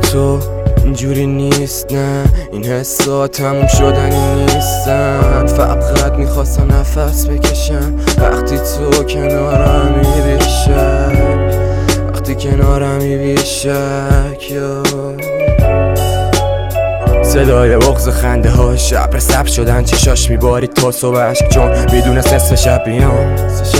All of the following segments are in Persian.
تو اینجوری نیست، نه این حسا تموم شدنی نیستن. فقط میخواستم نفس بکشم وقتی تو کنارمی بیشک، وقتی کنارمی بیشک. صدای بغض خنده ها شب رسب شدن، چشاش میبارید تا صبح عشق، چون میدونست نصف شب بیام.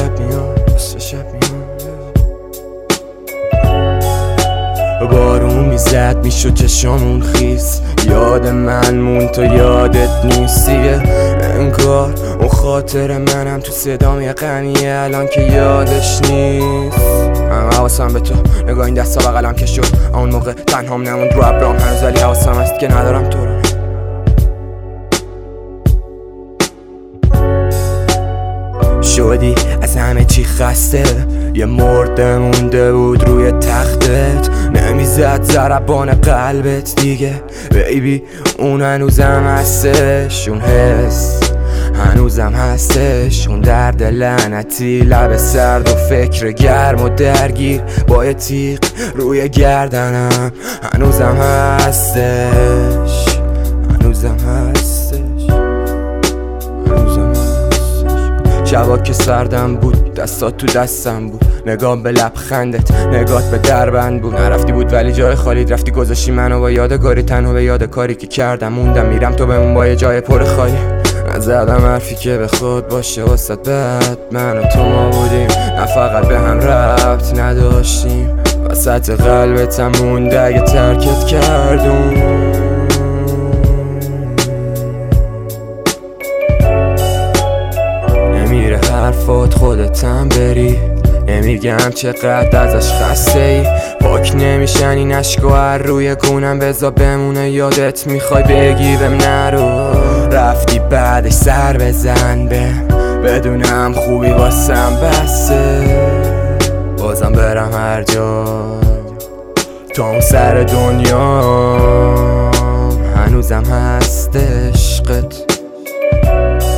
بارون میزد میشد چشامون خیس، یاد من مون تو یادت نیستیه. انگار اون خاطر منم تو صدام یه غنیه الان که یادش نیست. حواسم به تو نگاه این دستا بغلم که شد، اون موقع تنهام نموند رو ابرام هنوز، ولی حواسم هست که ندارم تو رو. شدی از همه چی خسته، یه مرده مونده بود روی تختت، نمیزد ضربان قلبت دیگه بیبی. اون هنوزم هستش، اون حس هنوزم هستش، اون درد لعنتی لب سرد و فکر گرم و درگیر با یه تیغ روی گردنم. هنوزم هستش، هنوزم هستش، هنوزم هستش. شبا که سردم بود دستات تو دستم بود، نگاه به لبخندت نگات به دربند بود. نرفتی بود ولی جای خالی رفتی، گذاشتی منو با یادگاری تنها به یاد کاری که کردم. موندم میرم تو بمون با یه جای پر خالی. نزدم حرفی که به خود باشه واسه بعد، من و تو ما بودیم نه فقط به هم ربط نداشتیم. وسط قلبتم مونده اگه ترکت کردم. نمیره حرفات خودتم بری، نمیگم چقدر ازش خسته ای. پاک نمیشن این عشقا هر روی گونم، بذار بمونه یادت میخوای بگی بهم نرو. رفتی بعدش سر بزن بدونم خوبی واسم بسه، بازم برم هر جا تا اون سر دنیا. هنوزم هست عشقت.